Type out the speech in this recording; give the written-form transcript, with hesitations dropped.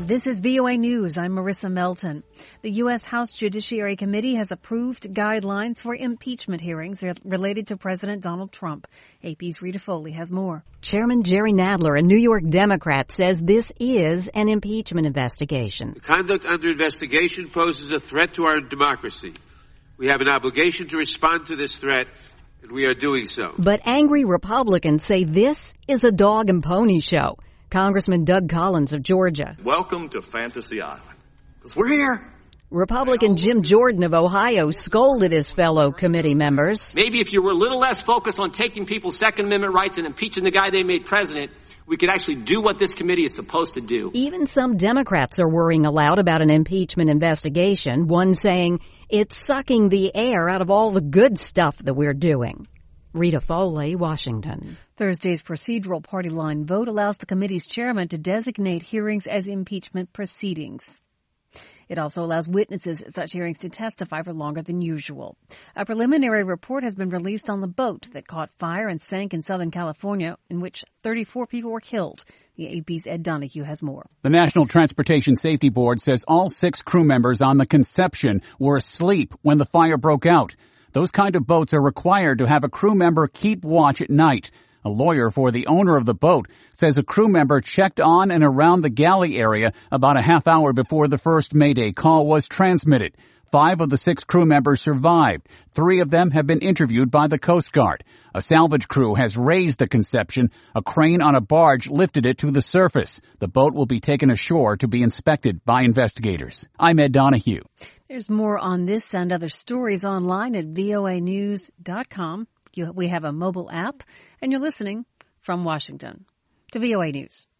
This is VOA News. I'm Marissa Melton. The U.S. House Judiciary Committee has approved guidelines for impeachment hearings related to President Donald Trump. AP's Rita Foley has more. Chairman Jerry Nadler, a New York Democrat, says this is an impeachment investigation. The conduct under investigation poses a threat to our democracy. We have an obligation to respond to this threat, and we are doing so. But angry Republicans say this is a dog and pony show. Congressman Doug Collins of Georgia. Welcome to Fantasy Island, because we're here. Republican Jim Jordan of Ohio scolded his fellow committee members. Maybe if you were a little less focused on taking people's Second Amendment rights and impeaching the guy they made president, we could actually do what this committee is supposed to do. Even some Democrats are worrying aloud about an impeachment investigation, one saying it's sucking the air out of all the good stuff that we're doing. Rita Foley, Washington. Thursday's procedural party line vote allows the committee's chairman to designate hearings as impeachment proceedings. It also allows witnesses at such hearings to testify for longer than usual. A preliminary report has been released on the boat that caught fire and sank in Southern California, in which 34 people were killed. The AP's Ed Donahue has more. The National Transportation Safety Board says all 6 crew members on the Conception were asleep when the fire broke out. Those kind of boats are required to have a crew member keep watch at night. A lawyer for the owner of the boat says a crew member checked on and around the galley area about a half hour before the first Mayday call was transmitted. 5 of the 6 crew members survived. 3 of them have been interviewed by the Coast Guard. A salvage crew has raised the Conception. A crane on a barge lifted it to the surface. The boat will be taken ashore to be inspected by investigators. I'm Ed Donahue. There's more on this and other stories online at voanews.com. We have a mobile app, and you're listening from Washington to VOA News.